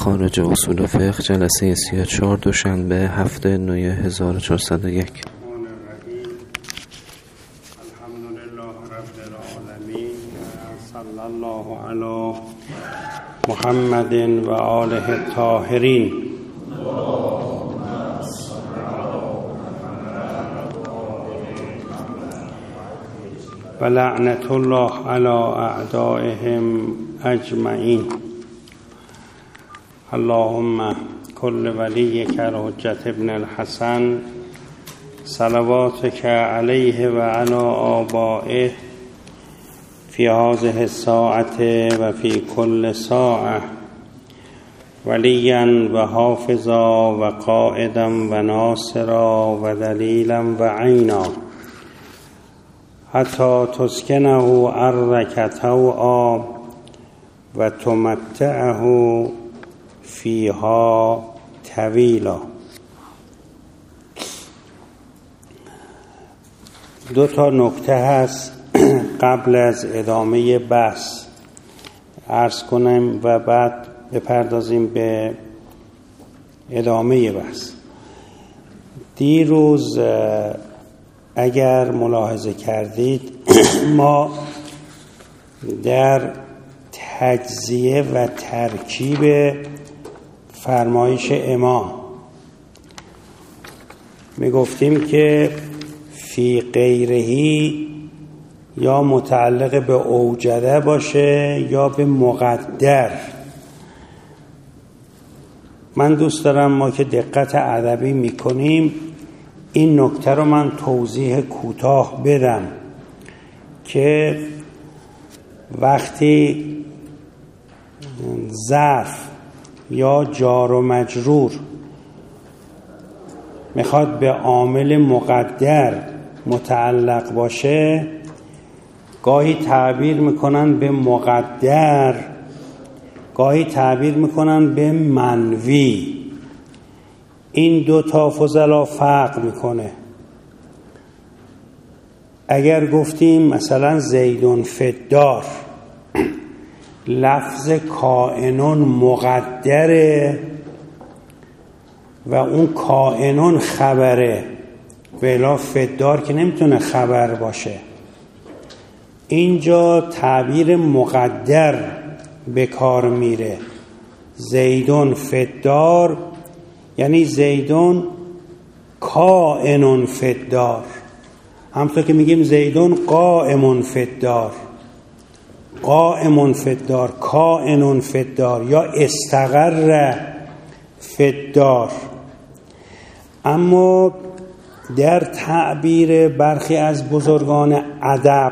مخارج اصول فقه جلسه 34 دوشنبه 7 نوامبر 1401. الحمدلله رب العالمین صلی الله علی محمد و آله الطاهرین. و لعنت الله علی اعدائهم اجمعین. اللهم کل ولیک الحجة ابن الحسن صلواتک علیه و علی آبائه فی هذه الساعة و فی کل ساعة ولیا و حافظا و قائدا و ناصرا و دلیلا و عینا حتی تسکنه ارضک طوعا و تمتعه فیها طویلا. دو تا نکته هست قبل از ادامه بحث عرض کنم و بعد بپردازیم به ادامه بحث. دیروز اگر ملاحظه کردید ما در تجزیه و ترکیب فرمایش امام می گفتیم که فی غیرهی یا متعلق به اوجده باشه یا به مقدر. من دوست دارم ما که دقت ادبی می کنیم این نکته رو من توضیح کوتاه بدم که وقتی ظرف یا جار و مجرور میخواد به عامل مقدر متعلق باشه گاهی تعبیر میکنن به مقدر، گاهی تعبیر میکنن به منوی. این دو تا فضلا فرق میکنه. اگر گفتیم مثلا زیدون فدار، لفظ کائنون مقدره و اون کائنون خبره، ولی فدار که نمیتونه خبر باشه. اینجا تعبیر مقدر به کار میره. زیدون فدار یعنی زیدون کائنون فدار، همونطور که میگیم زیدون قائمون فدار، قائمون فدار، کائنون فدار یا استقر فدار. اما در تعبیر برخی از بزرگان ادب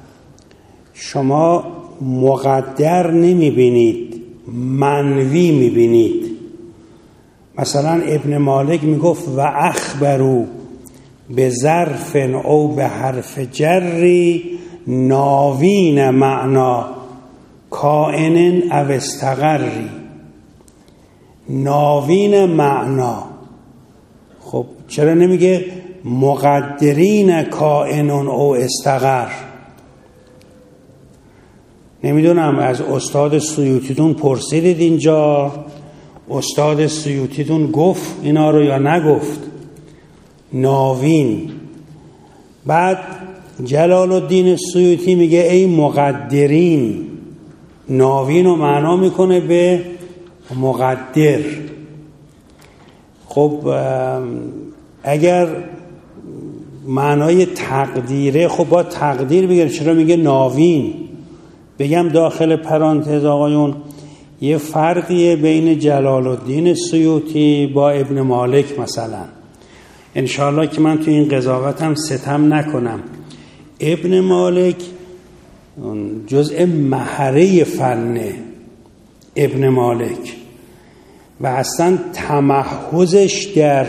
شما مقدر نمیبینید، منوی میبینید. مثلا ابن مالک میگفت و اخبرو به ظرف او به حرف جری ناوین معنا کائن او استقری. ناوین معنا. خب چرا نمیگه مقدرین کائنون او استقر؟ نمیدونم از استاد سیوطیتون پرسیدید اینجا استاد سیوطیتون گفت اینا رو یا نگفت؟ ناوین. بعد جلال الدین سیوطی میگه ای مقدرین، ناوین رو معنا میکنه به مقدر. خب اگر معنای تقدیره خب با تقدیر بگیره، چرا میگه ناوین؟ بگم داخل پرانتز آقایون یه فرقیه بین جلال الدین سیوطی با ابن مالک مثلا. انشاءالله که من تو این قضاوتم ستم نکنم. ابن مالک جزء مهره فنه، ابن مالک، و اصلا تمحضش در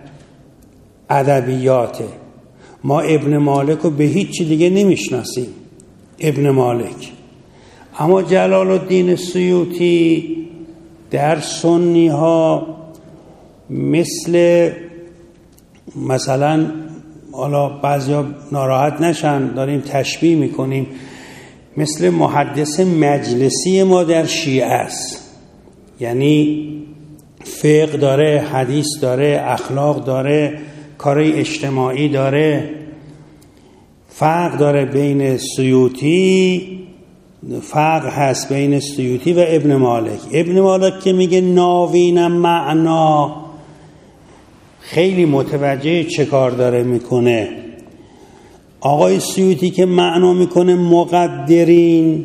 ادبیاته. ما ابن مالک رو به هیچ چی دیگه نمیشناسیم، ابن مالک. اما جلال الدین سیوطی در سنی ها مثلا حالا بعضیا ناراحت نشن داریم تشبیه میکنیم، مثل محدث مجلسی ما در شیعه است. یعنی فقه داره، حدیث داره، اخلاق داره، کارهای اجتماعی داره. فرق داره بین سیوطی، فرق هست بین سیوطی و ابن مالک. ابن مالک که میگه ناوین معنا، خیلی متوجه چه کار داره میکنه. آقای سیوطی که معنا میکنه مقدرین،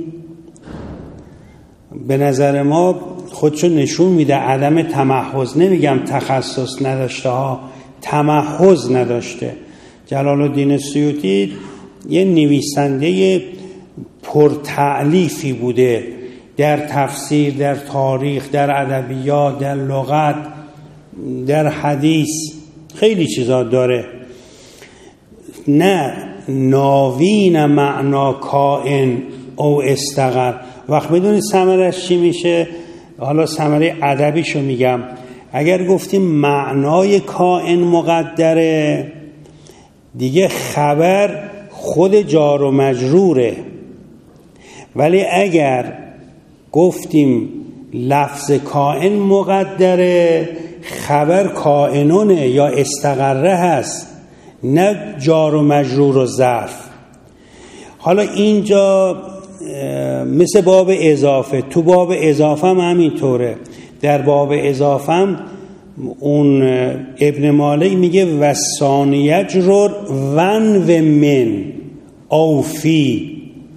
به نظر ما خودشو نشون میده عدم تمحض. نمیگم تخصص نداشته ها، تمحض نداشته. جلال الدین سیوطی یه نویسنده پرتألیفی بوده در تفسیر، در تاریخ، در ادبیات، در لغت، در حدیث، خیلی چیزا داره. نه ناوین معنا کائن او استقر. وقت بدونید ثمرش چی میشه؟ حالا ثمره ادبیشو میگم. اگر گفتیم معنای کائن مقدره، دیگه خبر خود جار و مجروره. ولی اگر گفتیم لفظ کائن مقدره، خبر کائنونه یا استقره هست، نه جار و مجرور و ظرف. حالا اینجا مثل باب اضافه، تو باب اضافه هم همینطوره. در باب اضافه هم اون ابن مالک میگه وثانیه جرور ون و من او فی،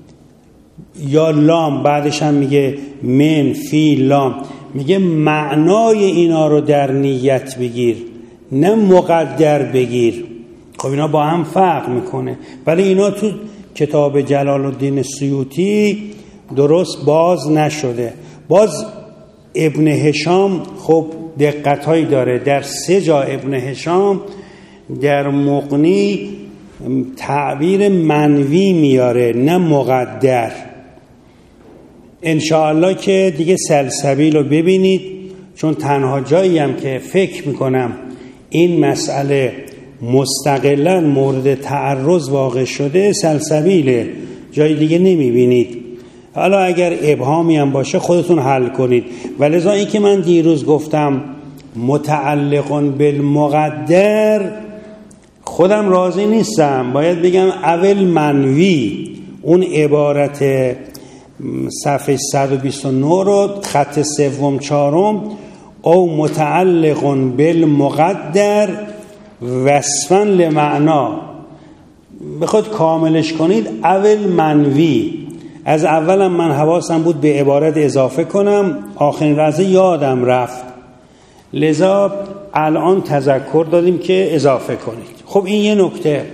یا لام بعدش هم میگه من فی لام. میگه معنای اینا رو در نیت بگیر، نه مقدر بگیر. خب اینا با هم فرق میکنه. ولی اینا تو کتاب جلال الدین سیوطی درست باز نشده. باز ابن هشام خب دقت‌هایی داره. در 3 جا ابن هشام در مغنی تعبیر منوی میاره، نه مقدر. انشاءالله که دیگه سلسبیل رو ببینید، چون تنها جایی هم که فکر میکنم این مسئله مستقلاً مورد تعرض واقع شده سلسبیله، جای دیگه نمیبینید. حالا اگر ابهامی هم باشه خودتون حل کنید. ولذا این که من دیروز گفتم متعلقون بالمقدر، خودم راضی نیستم. باید بگم اول منوی، اون عبارت صفحه 129 رو خط 3 4 او متعلقون بالمقدر وصفاً لمعنا، بخواد کاملش کنید اول منوی. از اولم من حواسم بود به عبارت اضافه کنم، آخرین لحظه یادم رفت، لذا الان تذکر دادیم که اضافه کنید. خب این یه نکته.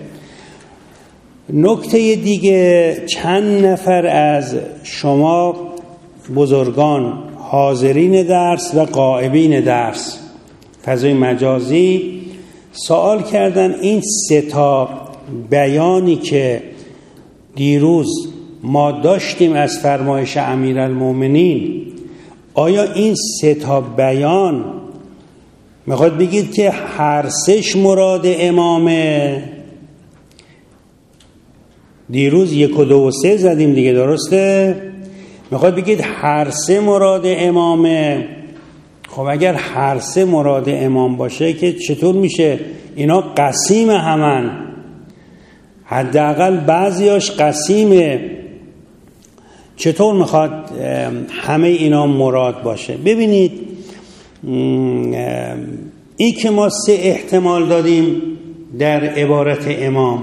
نکته دیگه، چند نفر از شما بزرگان حاضرین درس و غائبین درس فضای مجازی سوال کردن این 3 بیانی که دیروز ما داشتیم از فرمایش امیرالمومنین، آیا این 3 بیان میخواد بگید که هر 3 مراد امامه؟ دیروز 1 و 2 و 3 زدیم دیگه، درسته؟ میخواد بگید هر 3 مراد امامه. خب اگر هر 3 مراد امام باشه که چطور میشه؟ اینا قسیم همن، حداقل بعضیاش قسیمه. چطور میخواد همه اینا مراد باشه؟ ببینید این که ما 3 احتمال دادیم در عبارت امام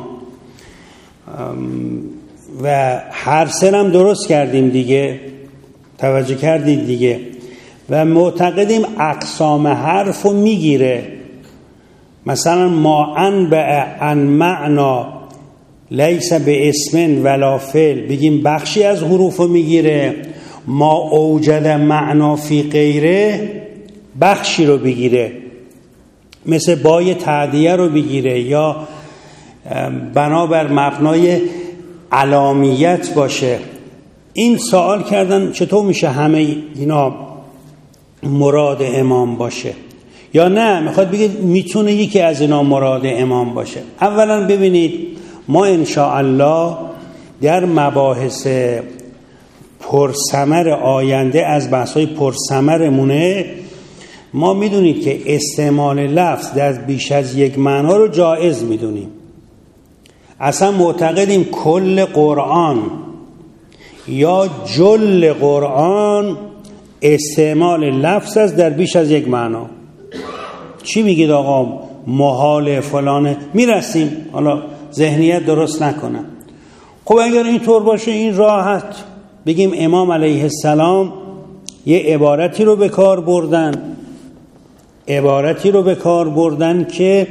و هر 3 هم درست کردیم دیگه، توجه کردید دیگه، و معتقدیم اقسام حرف رو میگیره. مثلا ما انبع عن معنا لیس به اسم ولا فعل، بگیم بخشی از حروف رو میگیره. ما اوجد معنا فی غیره، بخشی رو بگیره، مثل بای تعدیه رو بگیره، یا بنابر مبنای علامیت باشه. این سوال کردن چطور میشه همه اینا مراد امام باشه؟ یا نه میخواد بگید میتونه یکی از اینا مراد امام باشه. اولا ببینید ما انشاءالله در مباحث پرثمر آینده از بحث‌های پرثمرمونه، ما میدونید که استعمال لفظ در بیش از یک معنا رو جایز میدونیم. اصلا معتقدیم کل قرآن یا جل قرآن استعمال لفظ است در بیش از یک معنا. چی میگید آقا محال فلانه؟ میرسیم، حالا ذهنیت درست نکنم. خب اگر اینطور باشه این راحت بگیم امام علیه السلام یه عبارتی رو به کار بردن که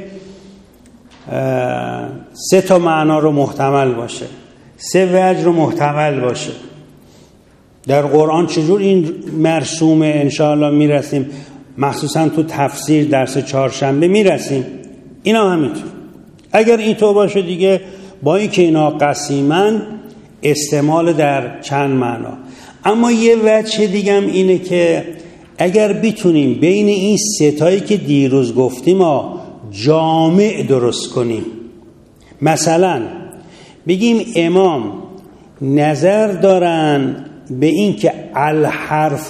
3 تا معنا رو محتمل باشه، 3 وجه رو محتمل باشه. در قرآن چجور این مرسومه؟ انشاءالله میرسیم، مخصوصا تو تفسیر درس چهارشنبه میرسیم. اینا همینطور. اگر اینطور باشه دیگه با اینکه اینا قسیمن استعمال در چند معنا. اما یه وجه دیگه هم اینه که اگر بتونیم بین این 3 تایی که دیروز گفتیم جامع درست کنیم، مثلا بگیم امام نظر دارن به این که الحرف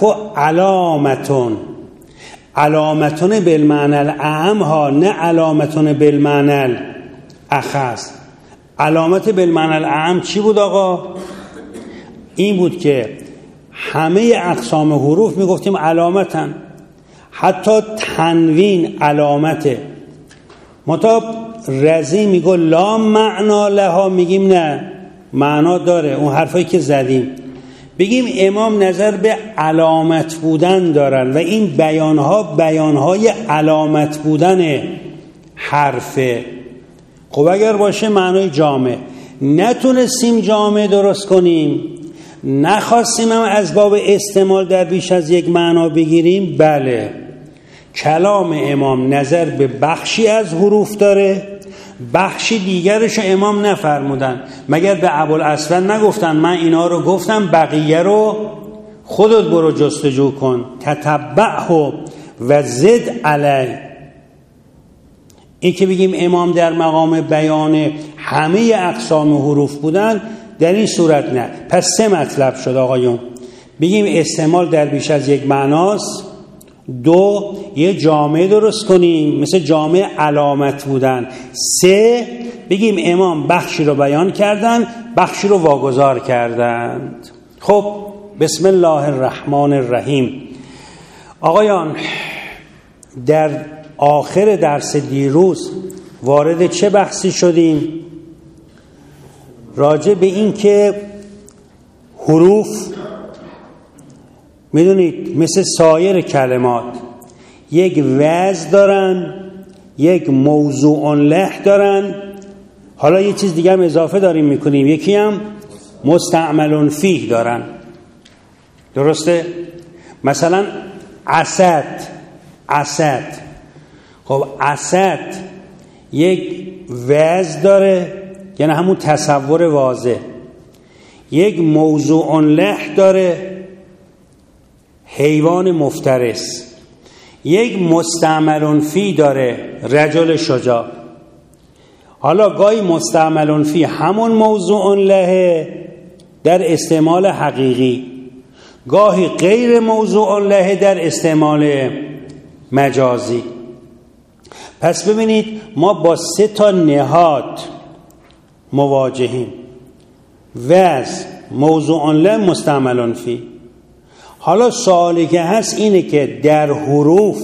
علامتون بالمعنی الاعم ها، نه علامتون بالمعنی الاخص. علامت بالمعنی الاعم چی بود آقا؟ این بود که همه اقسام حروف میگفتیم علامتن، حتی تنوین علامته. مطاب رزی میگو لا معنا لها، میگیم نه معنا داره، اون حرفایی که زدیم. بگیم امام نظر به علامت بودن دارن و این بیانهای علامت بودن حرفه. خب اگر باشه معنای جامع. نتونستیم جامع درست کنیم، نخواستیم هم از باب استعمال در بیش از یک معنا بگیریم، بله کلام امام نظر به بخشی از حروف داره، بخشی دیگرشو امام نفرمودن. مگر به ابوالاسود نگفتن من اینا رو گفتم بقیه رو خودت برو جستجو کن، تتبعه و زد علی. این که بگیم امام در مقام بیان همه اقسام حروف بودن، در این صورت نه. پس 3 مطلب شد آقایون. بگیم استعمال در بیش از یک معناست. 2 یه جامعه درست کنیم مثل جامعه علامت بودن. 3 بگیم امام بخشی رو بیان کردن، بخشی رو واگذار کردند. خب بسم الله الرحمن الرحیم. آقایان در آخر درس دیروز وارد چه بحثی شدیم؟ راجع به این که حروف میدونید مثل سایر کلمات یک وزن دارن، یک موضوع له دارن. حالا یه چیز دیگه هم اضافه داریم میکنیم، یکی هم مستعمل فیه دارن. درسته؟ مثلا اسد. خب اسد یک وزن داره، یعنی همون تصور واضح. یک موضوع له داره، حیوان مفترس. یک مستعمل فی داره، رجل شجاع. حالا گاهی مستعمل فی همون موضوع له در استعمال حقیقی، گاهی غیر موضوع له در استعمال مجازی. پس ببینید ما با 3 تا نهاد مواجهیم: وزن، موضوع له، مستعمل فی. حالا سوالی که هست اینه که در حروف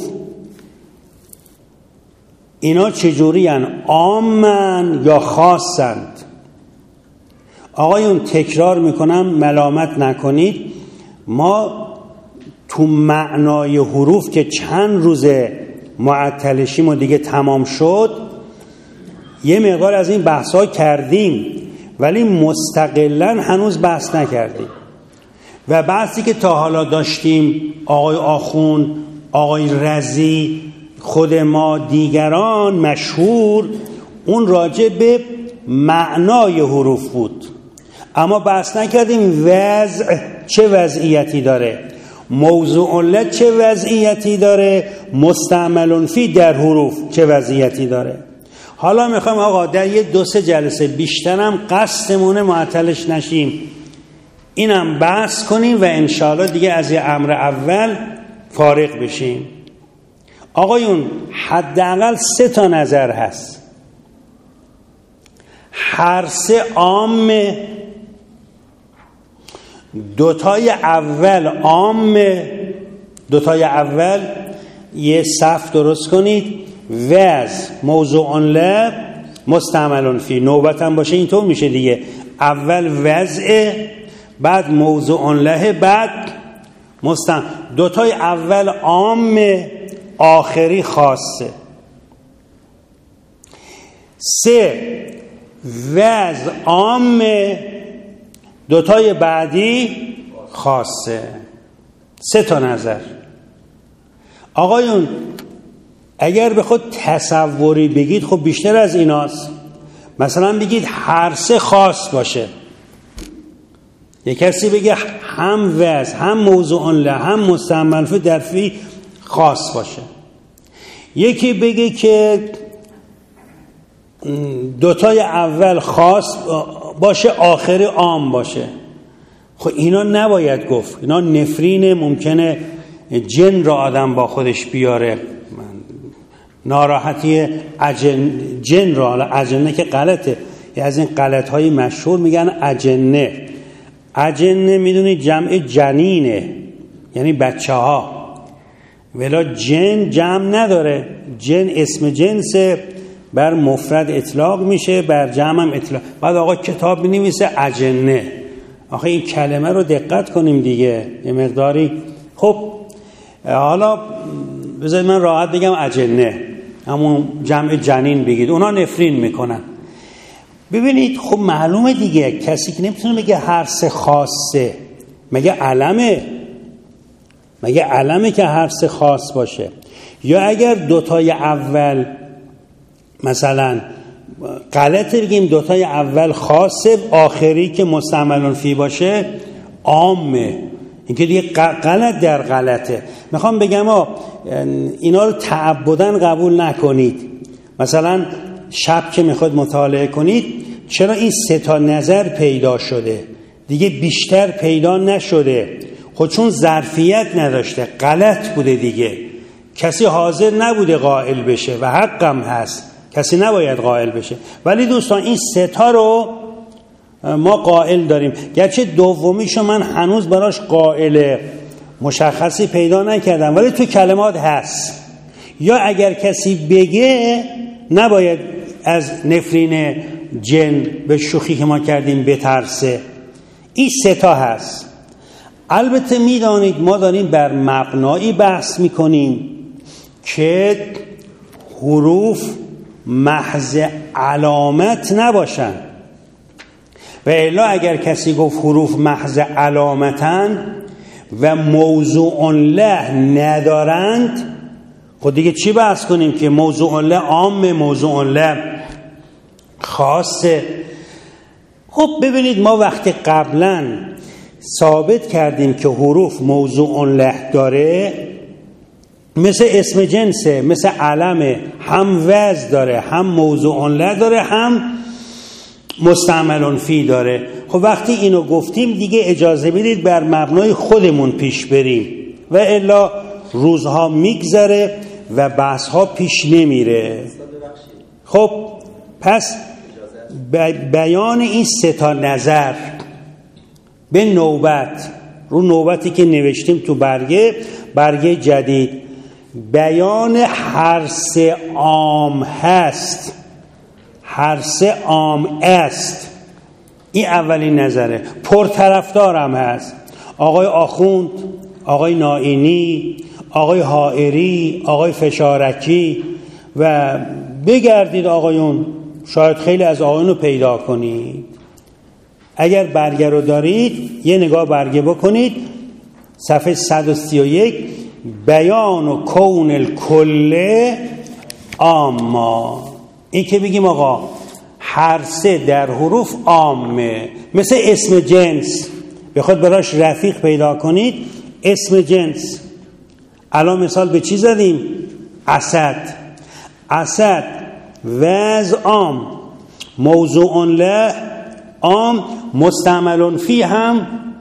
اینا چجوری هن؟ عامن یا خاصند؟ آقایون تکرار میکنم ملامت نکنید، ما تو معنای حروف که چند روزه معطلشیم و دیگه تمام شد یه مقدار از این بحث‌ها کردیم، ولی مستقلاً هنوز بحث نکردیم. و بحثی که تا حالا داشتیم آقای آخون، آقای رزی، خود ما، دیگران مشهور، اون راجع به معنای حروف بود. اما بحث نکردیم وضع چه وضعیتی داره، موضوع له چه وضعیتی داره، مستعمل فی در حروف چه وضعیتی داره. حالا میخوایم آقا در 2-3 جلسه بیشترم قصدمونه معطلش نشیم، اینم بحث کنیم و انشاءالله دیگه از یه امر اول فارغ بشیم. آقایون حداقل 3 تا نظر هست، هر 3 عامه، 2 تای اول عامه. 2 تای اول یه صف درست کنید، وز موضوع له مستعمل فی، نوبت هم باشه اینطور میشه دیگه، اول وضعه بعد موضوع له بعد مستعمل. 2 تای اول عامه، آخری خاصه. 3 وضع عامه، 2 تای بعدی خاصه. 3 تا نظر. آقایون اگر بخواد تصوری بگید خب بیشتر از ایناست. مثلا بگید هر 3 خاص باشه، یک کسی بگه هم وضع هم موضوع له هم مستعمل فی در فی خاص باشه، یکی بگه که 2 تای اول خاص باشه آخری عام باشه. خب اینا نباید گفت، اینا نفرین، ممکنه جن را آدم با خودش بیاره، ناراحتی جن را. اجنه که غلطه، از این غلط های مشهور میگن اجنه. اجنه میدونی جمع جنینه، یعنی بچه ها، ولی جن جمع نداره. جن اسم جنسه، بر مفرد اطلاق میشه، بر جمع هم اطلاق. بعد آقا کتاب بنویسه اجنه. آخه این کلمه رو دقت کنیم دیگه یه مقداری. خب حالا بذارید من راحت بگم اجنه، همون جمع جنین بگید، اونا نفرین میکنن. ببینید خب معلومه دیگه، کسی که نمیتونه بگه هر 3 خاصه، مگه علمه که هر 3 خاص باشه؟ یا اگر 2 تای اول مثلا غلطه بگیم 2 تای اول خاصه، آخری که مستعمل فی باشه عامه. این که دیگه غلط در غلطه. میخوام بگم اینا رو تعبداً قبول نکنید. مثلا شب که میخواد مطالعه کنید، چرا این 3 تا نظر پیدا شده دیگه بیشتر پیدا نشده؟ خود چون ظرفیت نداشته، غلط بوده دیگه، کسی حاضر نبوده قائل بشه و حقم هست، کسی نباید قائل بشه. ولی دوستان این 3 تا رو ما قائل داریم، گرچه دومیشو من هنوز براش قائل مشخصی پیدا نکردم، ولی تو کلمات هست. یا اگر کسی بگه نباید از نفرین جن به شوخی که ما کردیم بترسه. این 3 تا هست. البته میدانید ما داریم بر مبنایی بحث میکنیم که حروف محض علامت نباشن، و الا اگر کسی گفت حروف محض علامتن و موضوع له ندارند، خود دیگه چی بحث کنیم که موضوع له عام، موضوع له خاصه. خب ببینید ما وقتی قبلا ثابت کردیم که حروف موضوع له داره، مثل اسم جنسه، مثل علمه، هم وضع داره، هم موضوع له داره، هم مستعمل فی داره. خب وقتی اینو گفتیم دیگه اجازه بدید بر مبنای خودمون پیش بریم، و الا روزها میگذره و بحثها پیش نمیره. خب پس بیان این 3 تا نظر به نوبت، رو نوبتی که نوشتیم تو برگه جدید، بیان هر 3 عام هست، هر 3 عام است. این اولین نظره. پرطرفدارم هست. آقای آخوند، آقای نائینی، آقای حائری، آقای فشارکی، و بگردید آقایون، شاید خیلی از آقایون رو پیدا کنید. اگر برگه رو دارید یه نگاه برگه بکنید، صفحه 131، بیان و کون الکل عاما. این که بگیم آقا هر 3 در حروف عامه، مثل اسم جنس، بخواد براش رفیق پیدا کنید، اسم جنس. الان مثال به چی زدیم؟ اسد. اسد وضع عام، موضوع له عام، مستعمل فی هم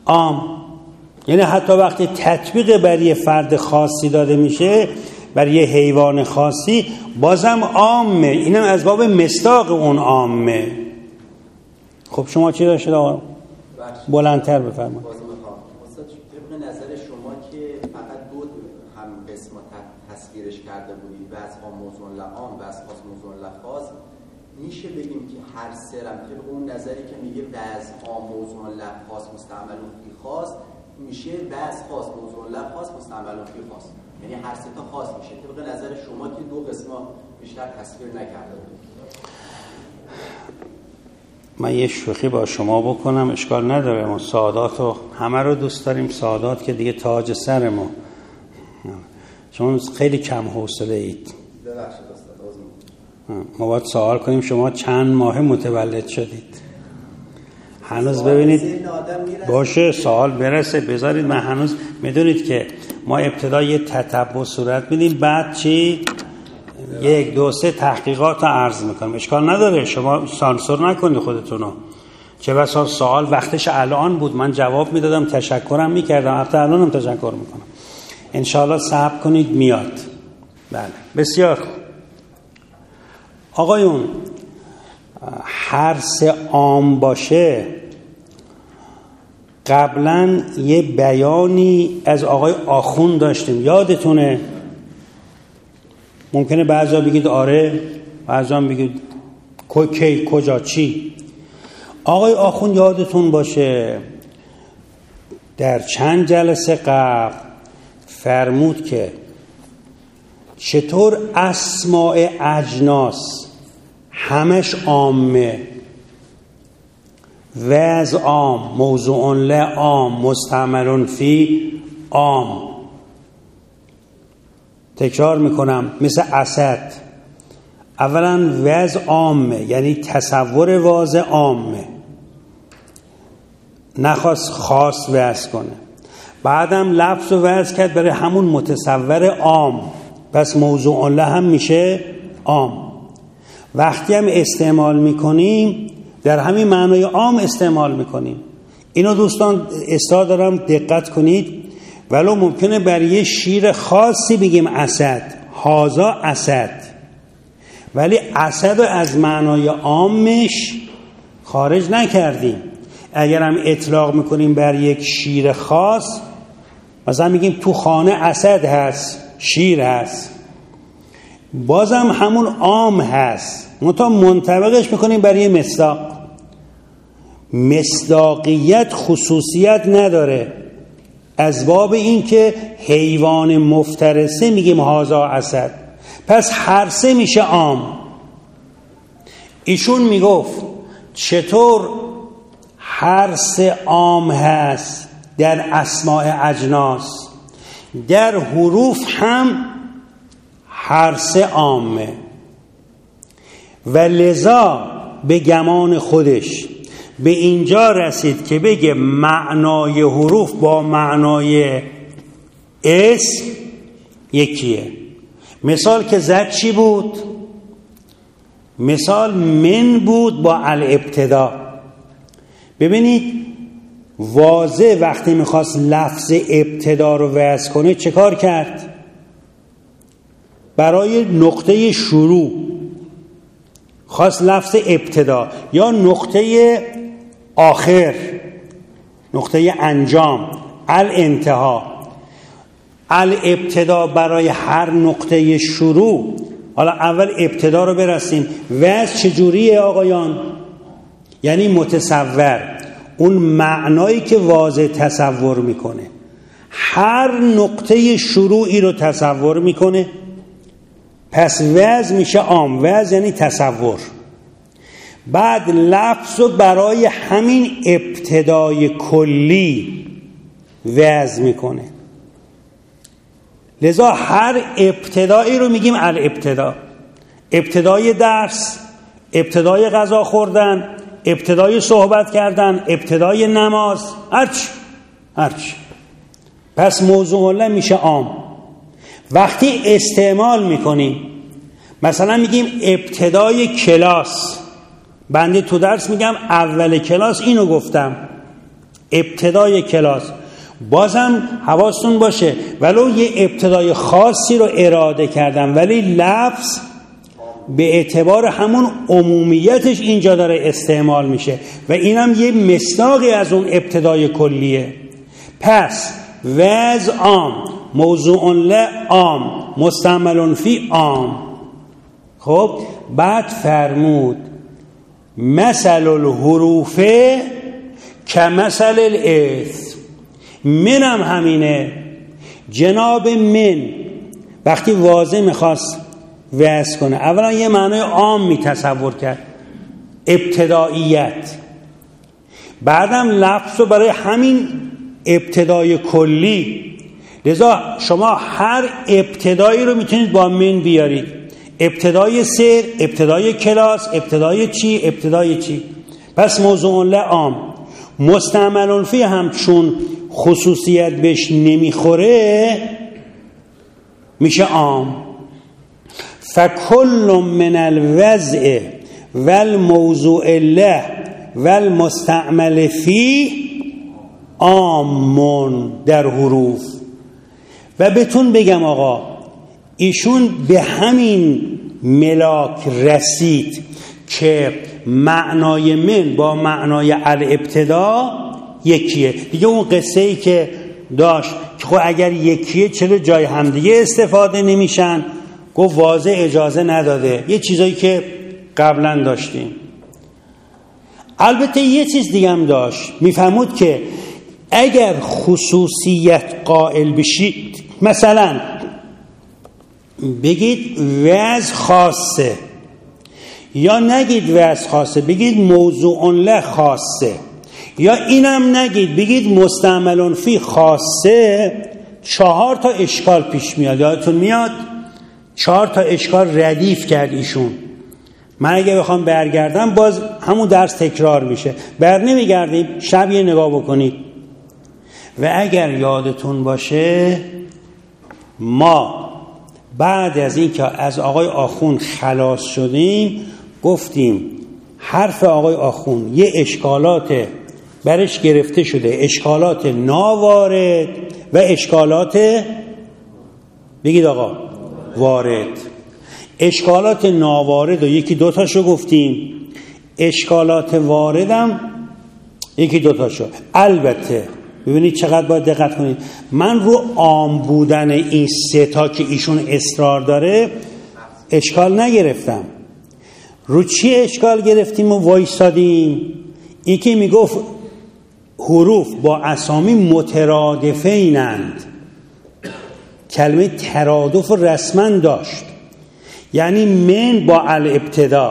عام. یعنی حتی وقتی تطبیق بر یه فرد خاصی داده میشه، بر یه حیوان خاصی، بازم عامه. اینم از باب مصداق اون عامه. خب شما چی داشتید آقا؟ بلندتر بفرمایید. استاد طبق نظر شما که فقط دو هم قسم تصویرش کرده بودید، وضع موضوع لعام و از خاص موضوع لخاص، میشه بگیم که هر سرم طبق اون نظری که میگه وضع موضوع لخاص مستعمل فی خاص، میشه وضع خاص موضوع لخاص مستعمل فی خاص، یعنی هر سه تا خاص میشه طبق نظر شما که دو قسمه بیشتر تصویر نکرده بودید. من یه شوخی با شما بکنم، اشکال نداره، ما سعادات رو همه رو دوست داریم، سعادات که دیگه تاج سر ما، چون خیلی کم حوصله اید. ما باید سوال کنیم شما چند ماه متولد شدید؟ هنوز ببینید باشه سوال برسه، بذارید. من هنوز میدونید که ما ابتدا یه تتبع صورت میدیم، بعد چی؟ 1 2 3 تحقیقات رو عرض میکنم. اشکال نداره، شما سانسور نکنید خودتونو. چه بسا سوال وقتش الان بود من جواب میدادم، تشکرم میکردم، حتی الانم تشکر میکنم. انشاءالله صبر کنید میاد. بله بسیار خوب. آقایون، هر سه عام باشه، قبلا یه بیانی از آقای آخوند داشتیم، یادتونه؟ ممکنه بعضا بگید آره، بعضا بگید کی، کجا، چی. آقای آخوند یادتون باشه در چند جلسه قبل فرمود که چطور اسماء اجناس همش عامه، وضع عام، موضوع لعام، مستعمل فی عام. تکرار میکنم، مثل اسد، اولا وضع عامه، یعنی تصور واضح عامه، نخواست خاص وضع کنه. بعدم لفظ رو وضع کرد برای همون متصور عام، پس موضوع له هم میشه عام. وقتی هم استعمال میکنیم در همین معنای عام استعمال میکنیم. اینو دوستان اصرار دارم دقت کنید. ولو ممکنه برای یه شیر خاصی بگیم اسد، هازا اسد، ولی اسد رو از معنای عامش خارج نکردیم. اگر هم اطلاق میکنیم بر یک شیر خاص، مثلا میگیم تو خانه اسد هست، شیر هست، بازم همون عام هست، منطبقش میکنیم برای مصداق. مصداقیت خصوصیت نداره، از باب این که حیوان مفترسه میگیم هازا اسد، پس هر سه میشه عام. ایشون میگفت چطور هر سه عام هست در اسماء اجناس، در حروف هم هر سه عامه، و لذا به گمان خودش به اینجا رسید که بگه معنای حروف با معنای اسم یکیه. مثال که زد چی بود؟ مثال من بود با الابتدا. ببینید واضح وقتی میخواست لفظ ابتدا رو وضع کنه چه کار کرد؟ برای نقطه شروع خواست لفظ ابتدا یا نقطه آخر، نقطه انجام، الانتها. الابتدا برای هر نقطه شروع. حالا اول ابتدا رو برسیم. وضع چجوریه آقایان؟ یعنی متصور، اون معنایی که واضح تصور میکنه، هر نقطه شروعی رو تصور میکنه، پس وضع میشه عام. وضع یعنی تصور. بعد لفظ رو برای همین ابتدای کلی وضع میکنه. لذا هر ابتدایی رو میگیم الابتدا. ابتدای درس، ابتدای غذا خوردن، ابتدای صحبت کردن، ابتدای نماز، هرچی. پس موضوع له میشه عام. وقتی استعمال میکنیم، مثلا میگیم ابتدای کلاس، بنده تو درس میگم اول کلاس اینو گفتم، ابتدای کلاس. بازم حواستون باشه ولو یه ابتدای خاصی رو اراده کردم ولی لفظ به اعتبار همون عمومیتش اینجا داره استعمال میشه و اینم یه مصداقی از اون ابتدای کلیه. پس وضع عام، موضوع له عام، مستعمل فی عام. خب بعد فرمود مثل الحروف کمثل الاسم. منم همینه. جناب من وقتی واضح میخواست وضع کنه اولا یه معنای عام میتصور کرد، ابتداییت، بعدم لفظ رو برای همین ابتدای کلی. لذا شما هر ابتدایی رو میتونید با من بیارید، ابتدای سیر، ابتدای کلاس، ابتدای چی، ابتدای چی. پس موضوع له عام، مستعمل فی هم چون خصوصیت بهش نمیخوره میشه عام. فکل من الوضع والموضوع له والمستعمل فی عام در حروف. و بهتون بگم آقا ایشون به همین ملاک رسید که معنای من با معنای الابتدا یکیه. دیگه اون قصه ای که داشت که خب اگر یکیه چرا جای همدیگه استفاده نمیشن، گفت واضح اجازه نداده. یه چیزایی که قبلا داشتیم. البته یه چیز دیگه هم داشت، میفهمود که اگر خصوصیت قائل بشید، مثلا بگید وضع خاصه یا نگید وضع خاصه بگید موضوع له خاصه، یا اینم نگید بگید مستعمل فی خاصه، 4 تا اشکال پیش میاد. یادتون میاد 4 تا اشکال ردیف کرد ایشون. من اگه بخوام برگردم باز همون درس تکرار میشه، بر نمیگردیم. شب یه نگاه بکنید و اگر یادتون باشه ما بعد از این که از آقای آخوند خلاص شدیم گفتیم حرف آقای آخوند یه اشکالات برش گرفته شده، اشکالات ناوارد و اشکالات بگید آقا وارد. اشکالات ناوارد و یکی دوتاشو گفتیم، اشکالات واردم یکی دوتاشو. البته ببینید چقدر باید دقت کنید، من رو عام بودن این 3 تا که ایشون اصرار داره اشکال نگرفتم. رو چی اشکال گرفتیم و وایستادیم؟ این که میگفت حروف با اسامی مترادفینند، کلمه ترادف رسما داشت، یعنی من با الابتدا،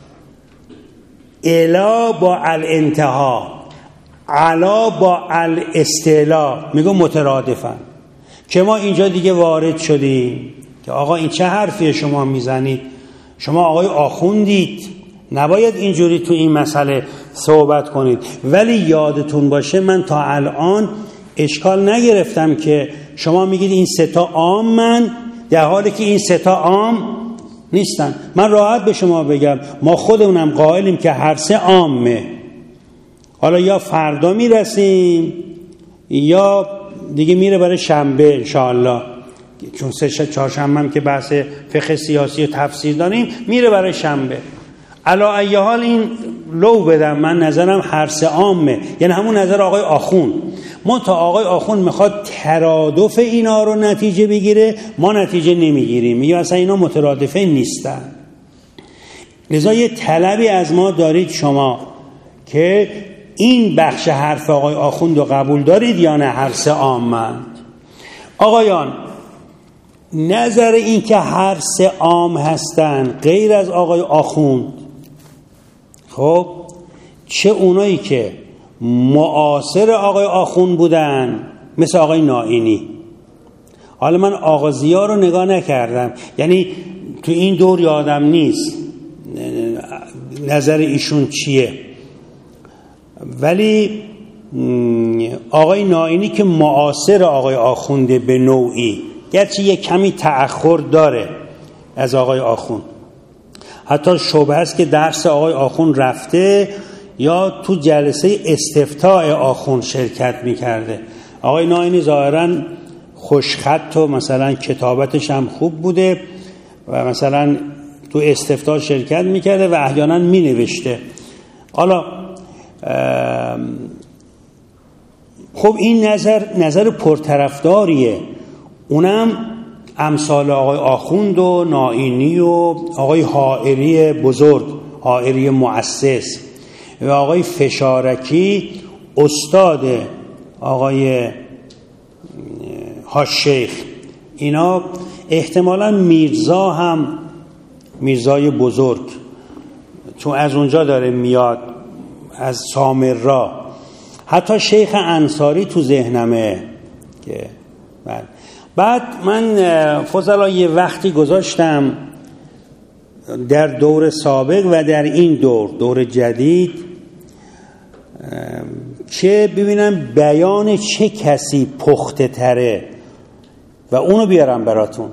الا با الانتها، علا با الاستعلا، میگو مترادفن. که ما اینجا دیگه وارد شدیم که آقا این چه حرفیه شما میزنید؟ شما آقای آخوندید، نباید اینجوری تو این مسئله صحبت کنید. ولی یادتون باشه من تا الان اشکال نگرفتم که شما میگید این 3 تا عامن، در حالی که این 3 تا عام نیستن. من راحت به شما بگم ما خودمونم قائلیم که هر 3 عامه. حالا یا فردا میرسیم یا دیگه میره برای شنبه انشاءالله، چون 3-4 هم که بحث فقه سیاسی و تفسیر داریم میره برای شنبه. علا ای حال این لو بدم من نظرم هر 3 عامه، یعنی همون نظر آقای آخوند. ما تا آقای آخوند میخواد ترادف اینا رو نتیجه بگیره، ما نتیجه نمیگیریم، میگه اصلا اینا مترادفه نیستن. لذا یه طلبی از ما دارید شما که این بخش حرف آقای آخوند رو قبول دارید یا نه هر 3 عامند. آقایان نظر این که هر 3 عام هستن غیر از آقای آخوند، خب چه اونایی که معاصر آقای آخوند بودن مثل آقای نائینی. حالا من آغازی‌ها رو نگاه نکردم، یعنی تو این دور یادم نیست نظر ایشون چیه، ولی آقای نائینی که معاصر آقای آخونده به نوعی، گرچه یک کمی تأخر داره از آقای آخوند، حتی شبه است که درس آقای آخوند رفته یا تو جلسه استفتاء آخوند شرکت میکرده. آقای ناینی ظاهراً خوشخط و مثلا کتابتش هم خوب بوده و مثلا تو استفتاء شرکت میکرده و احیانا مینوشته. حالا خب این نظر پرطرفداریه، اونم امثال آقای آخوند و ناینی و آقای حائری بزرگ، حائری مؤسس و آقای فشارکی استاد آقای هاشیخ. اینا احتمالاً میرزا هم، میرزای بزرگ، چون از اونجا داره میاد، از سامرا. حتی شیخ انصاری تو ذهنمه که بعد من فضلا یه وقتی گذاشتم در دور سابق و در این دور جدید که ببینم بیان چه کسی پخته تره و اونو بیارم براتون.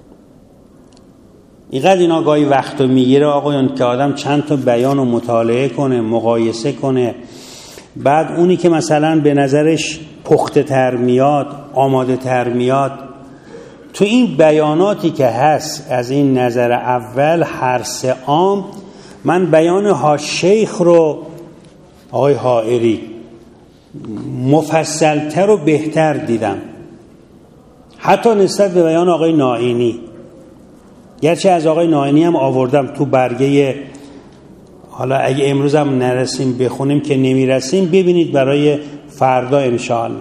اینقدر اینا گاهی وقتو میگیره آقایان که آدم چند تا بیانو مطالعه کنه، مقایسه کنه، بعد اونی که مثلا به نظرش پخته تر میاد، آماده تر میاد، تو این بیاناتی که هست از این نظر اول هر سه عام، من بیان هاشیخ رو آقای حائری مفصلتر و بهتر دیدم، حتی نسبت به بیان آقای ناینی. گرچه از آقای ناینی هم آوردم تو برگه، حالا اگه امروز هم نرسیم بخونیم که نمیرسیم، ببینید برای فردا انشاءالله.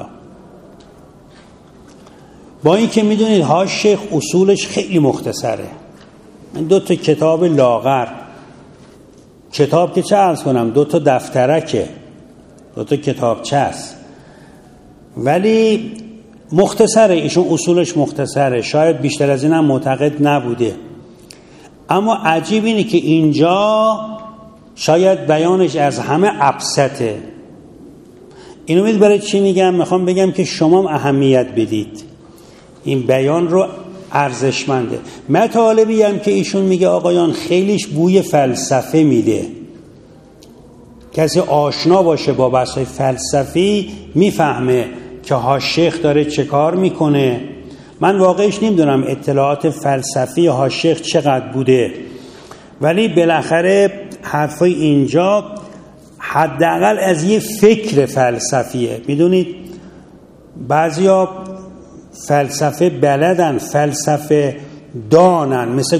با این که میدونید هاشیخ اصولش خیلی مختصره، من 2 تا کتاب لاغر، کتاب که چه عرض کنم، 2 تا دفترکه، 2 تا کتابچه است، ولی مختصره. ایشون اصولش مختصره، شاید بیشتر از این هم معتقد نبوده. اما عجیب اینه که اینجا شاید بیانش از همه ابسطه. اینو میدید برای چی میگم؟ میخوام بگم که شما هم اهمیت بدید، این بیان رو ارزشمنده. مطالبی هم که ایشون میگه آقایان خیلیش بوی فلسفه میده. کسی آشنا باشه با بحث‌های فلسفی میفهمه که هاشیخ داره چه کار میکنه. من واقعیش نمیدونم اطلاعات فلسفی هاشیخ چقدر بوده، ولی بالاخره حرفای اینجا حداقل از یه فکر فلسفیه. میدونید بعضیا فلسفه بلدن، فلسفه دانن، مثل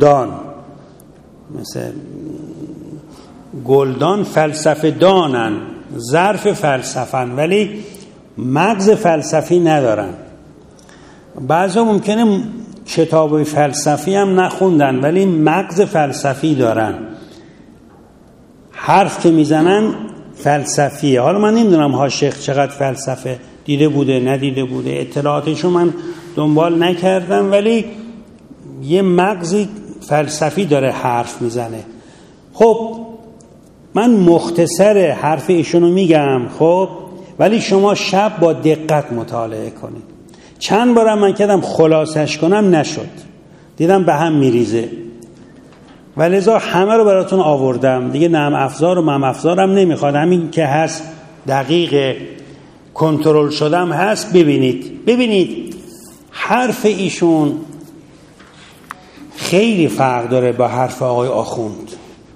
گلدان فلسفه دانن، ظرف فلسفن، ولی مغز فلسفی ندارن. بعضا ممکنه کتاب فلسفی هم نخوندن ولی مغز فلسفی دارن، حرف که میزنن فلسفیه. حالا من نمیدونم هاشیخ چقدر فلسفه دیده بوده ندیده بوده، اطلاعاتشو من دنبال نکردم، ولی یه مغزی فلسفی داره حرف میزنه. خب من مختصر حرف ایشونو میگم، خب ولی شما شب با دقت مطالعه کنید. چند بارم من کردم خلاصش کنم، نشد، دیدم به هم میریزه، ولذا همه رو براتون آوردم دیگه. نرم افزار و مم افزارم نمیخواد، همین که هست دقیق کنترل شدم هست. ببینید حرف ایشون خیلی فرق داره با حرف آقای آخوند.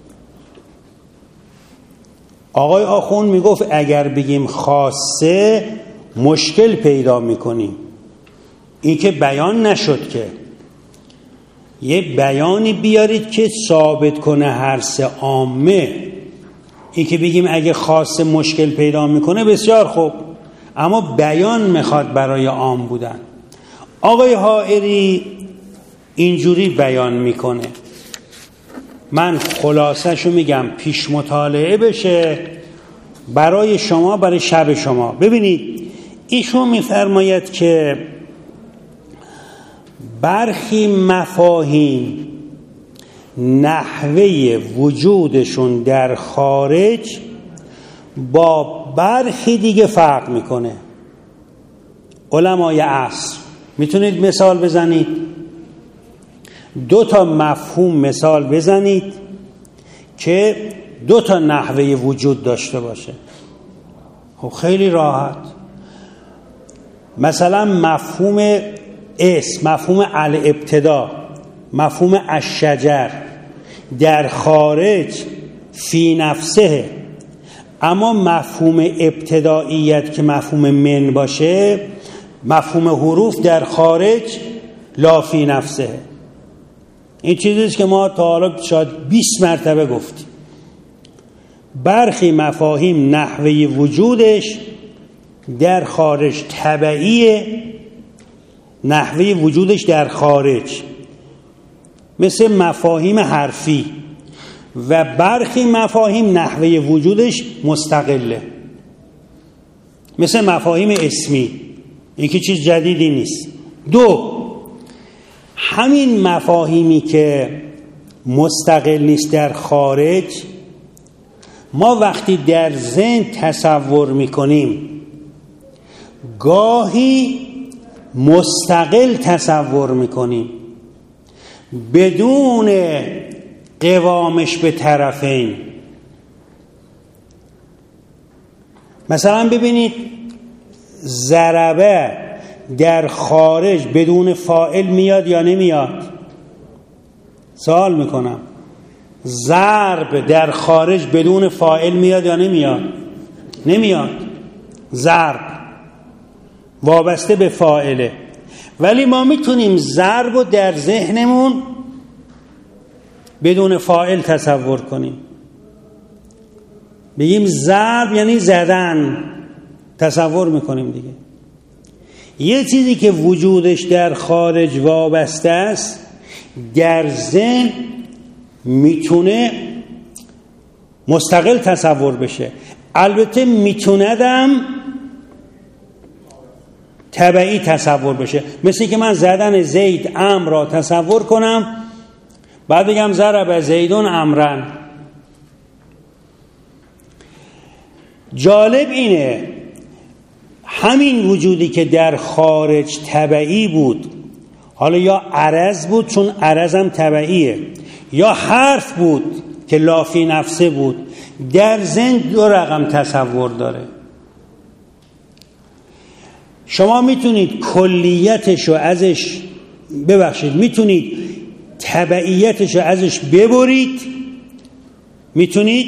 آقای آخوند میگفت اگر بگیم خاصه مشکل پیدا میکنیم. این که بیان نشد، که یه بیانی بیارید که ثابت کنه هر سه عامه. این که بگیم اگه خاصه مشکل پیدا میکنه بسیار خوب، اما بیان میخواد برای عام بودن. آقای حائری اینجوری بیان میکنه، من خلاصه‌شو میگم پیش مطالعه بشه برای شما، برای شب شما. ببینید ایشون میفرماید که برخی مفاهیم نحوه وجودشون در خارج با برخی دیگه فرق میکنه. علمای عصر میتونید مثال بزنید، 2 تا مفهوم مثال بزنید که دو تا نحوه وجود داشته باشه؟ خب خیلی راحت. مثلا مفهوم اسم، مفهوم الابتدا، مفهوم الشجر در خارج فی نفسه، اما مفهوم ابتداییت که مفهوم من باشه، مفهوم حروف در خارج لا فی نفسه. این چیزیست که ما تا حالا شاید 20 مرتبه گفتیم. برخی مفاهیم نحوه وجودش در خارج تبعیه، نحوه وجودش در خارج، مثل مفاهیم حرفی، و برخی مفاهیم نحوه وجودش مستقله، مثل مفاهیم اسمی. این که چیز جدیدی نیست. دو، همین مفاهیمی که مستقل نیست در خارج، ما وقتی در ذهن تصور میکنیم گاهی مستقل تصور میکنیم بدون قوامش به طرفین. مثلا ببینید ضربه در خارج بدون فاعل میاد یا نمیاد؟ سوال میکنم. ضرب در خارج بدون فاعل میاد یا نمیاد؟ نمیاد. ضرب وابسته به فاعله، ولی ما میتونیم ضرب رو در ذهنمون بدون فاعل تصور کنیم. بگیم ضرب یعنی زدن، تصور میکنیم دیگه. یه چیزی که وجودش در خارج وابسته است در ذهن میتونه مستقل تصور بشه، البته میتوندم تبعی تصور بشه. مثل که من زدن زید امر را تصور کنم، بعد بگم ضرب زیدون امرن. جالب اینه همین وجودی که در خارج تبعی بود، حالا یا عرض بود چون عرض هم تبعیه، یا حرف بود که لا فی نفسه بود، در ذهن دو رقم تصور داره. شما میتونید کلیتشو ازش میتونید تبعیتشو ازش ببرید، میتونید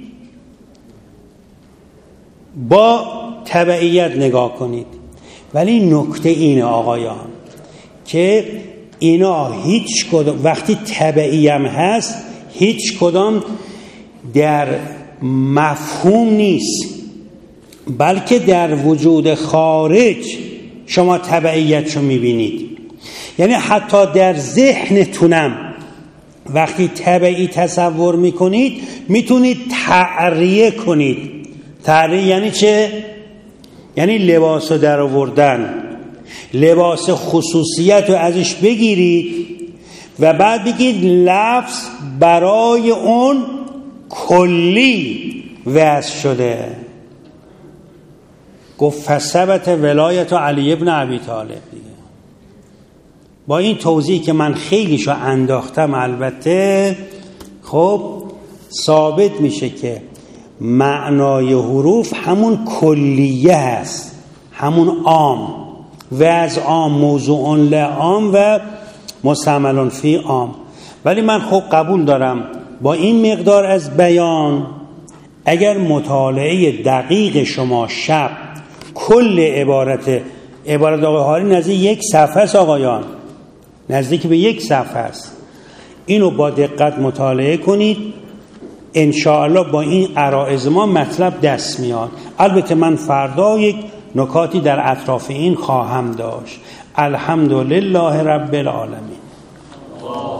با تبعیت نگاه کنید. ولی نکته اینه آقایان که اینا هیچ کدام وقتی تبعی هم هست هیچ کدام در مفهوم نیست، بلکه در وجود خارج شما تبعیتشو میبینید. یعنی حتی در ذهنتونم وقتی تبعی تصور میکنید میتونید تعریه کنید. تعریه یعنی چه؟ یعنی لباس رو در آوردن، لباس خصوصیت رو ازش بگیرید و بعد بگید لفظ برای اون کلی وضع شده. گفت فثبت ولایت علی ابن ابی طالب دیگه. با این توضیح که من خیلیشو انداختم البته، خب ثابت میشه که معنای حروف همون کلیه هست، همون عام، وضع عام، موضوع لعام و مستعمل فی عام. ولی من خب قبول دارم با این مقدار از بیان اگر مطالعه دقیق شما شب کل عبارت آقای حاری نزدیک 1 صفحه است آقایان، نزدیک به 1 صفحه است. اینو با دقت مطالعه کنید، انشاءالله با این عرائض ما مطلب دست میاد. البته من فردا یک نکاتی در اطراف این خواهم داشت. الحمدلله رب العالمین.